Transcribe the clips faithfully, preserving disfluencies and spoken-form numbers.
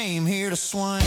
came here to swing.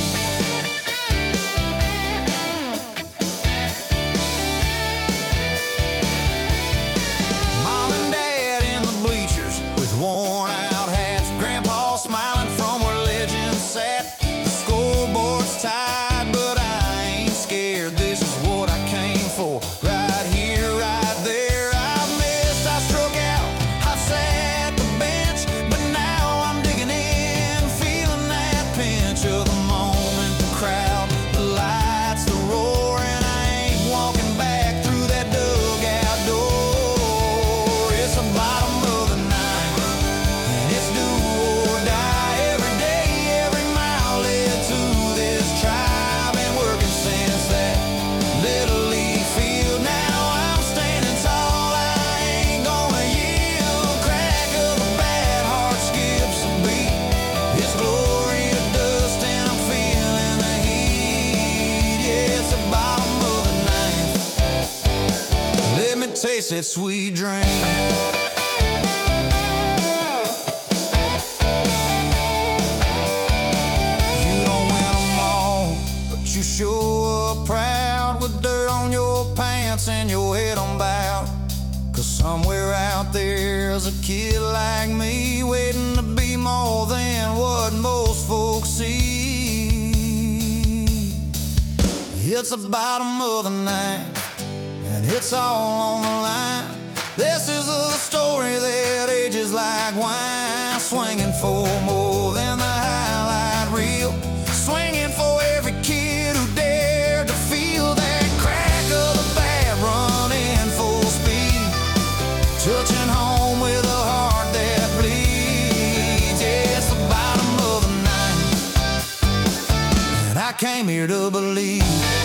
Mom and Dad in the bleachers with worn out hats, Grandpa smiling from where legends sat. The scoreboard's tied, but I ain't scared. This is what I came for, right here, right there. I've missed, I struck out, I've sat the bench, but now I'm digging in, feeling that pinch of the moment, the crowd, the lights, the roar, and I ain't walking back through that dugout door. It's the bottom of the ninth, and it's do or die. Every day, every mile led to this tribe, and working since that little league field. Now I'm standing tall, I ain't gonna yield. Crack of a bad heart skips a beat. It's glory of dust, and I'm feeling the heat. Yeah, it's the bottom of the ninth. Let me taste that sweet drink. You don't win them all, but you show up proud with dirt on your pants and your head unbowed. Cause somewhere out there's a kid like me waiting to be more than what most folks see. It's the bottom of the ninth, and it's all on the line. This is a story that ages like wine, swinging for more than the highlight reel, swinging for every kid who dared to feel that crack of the bat, running full speed, touching home with a heart that bleeds. Yeah, it's the bottom of the ninth, and I came here to believe.